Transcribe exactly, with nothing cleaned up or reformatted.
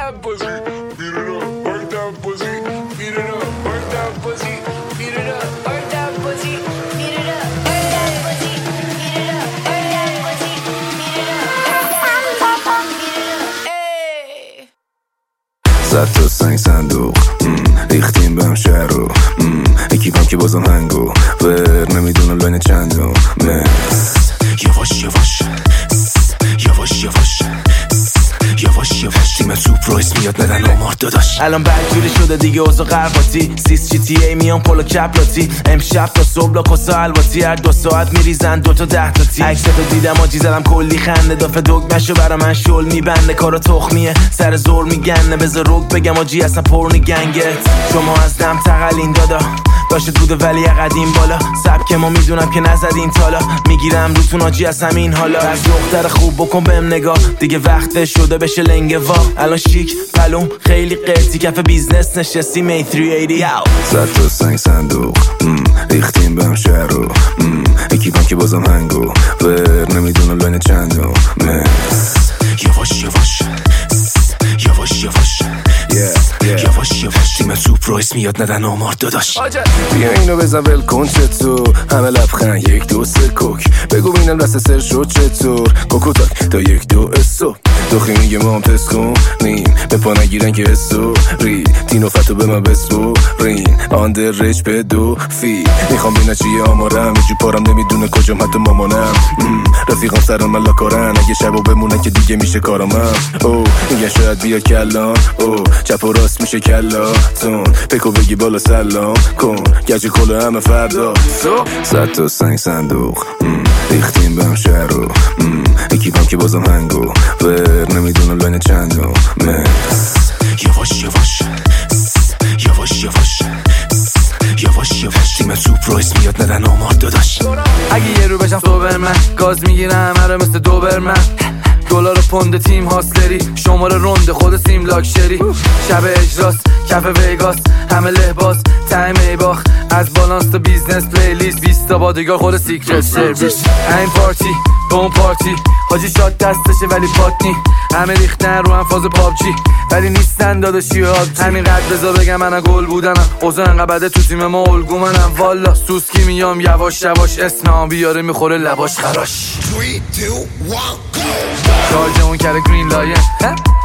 that pussy, beat it up, work that pussy, beat it up, work that pussy, beat it up, work that pussy, beat it up, work that pussy, beat it up, work that pussy, beat it up, صد تا سنگ صندوق ریختیم بهم شهر رو اکیپم که بازم هنگو ور نمیدونم لاین چندم مس یواش یواش یواش یواش یواش یواش تیم سوپ رو اسم میاد ندن آمار داداش الان بدجوری شده دیگه اوضاع قرباتی سیس جی تی ای میان پولو کپلاتی امشب تا صبح لاکوسا الواتی هر دو ساعت میریزن دوتا ده تا تی عکستو دیدم آجی زدم کلی خنده دافه دگمشو برا من شل میبنده کارا تخمیه سر زور میگنه بذار روک بگم آجی اصلا پرنی گنگت شما از دم تقلین دادا داشت بوده ولی قدیم بالا سبک ما میدونم که نزدین تالا میگیرم روتون آجی از همین حالا از دختر خوب بکن بهم نگاه دیگه وقت شده بشه لنگه وا الان شیک پلوم خیلی قرتی کف بیزنس نشستی می سیصد و هشتاد صد تا سنگ صندوق ریختیم بهم شهر رو اکیپم که بازم هنگو ور نمیدونم لاین چندم مس یواش یواش یواش یواش یواش یواش تیم سوپ رو اسم میاد ندن آمار داداش بیا اینو بزن ول کن چطور همه لبخند یک دو سه کوک بگو بینم دست سر شد چطور کوکو تاک تا یک دو اسو دوخی میگه ما هم تست کن نیم به پا نگیرن که اسو ری تینو فتو به من بسپو رین آندر ریچ به دو فی میخوام بینه چیه آمارم یه جو پارم نمیدونه کجام حتی مامانم رفیقام سران ملا کارن اگه شبو بمونه که دیگه میشه کارامم او میگن شاید بیا کلان او چپ و راست میشه کلاتون بکو بگی بالا سلام کن گجه کلو همه فردا صد تا سنگ صندوق ریختیم بهم شهر رو اکیپم که بازم هنگو ور نمیدونم لاین چندم مس یواش یواش یواش یواش یواش یواش تیم سوپ رو اسم میاد ندن آمار داداش اگه یه رو بشم سوبرمن گاز میگیرم هره مثل دوبرمن دلار پوند تیم هاسلری شماره رونده خود سیم لاکشری شب اجراس کف ویگاس همه لحباس تایم ای باخ از بالانس تا بیزنس پلیلیست بیست تا بادیگار خود سیکرت سرویس این پارتی به اون پارتی حاجی شاد دستشه ولی پاتنی همه ریختن رو هم فاز پابجی ولی نیستن داداشی ها همین قد بذار بگم من گل بودنم اوضاع انقدر بده تو تیم ما الگو منم والا سوسکی میام یواش یواش اسمم بیاره میخوره لباش خراش شارژ اون کره گرین لاین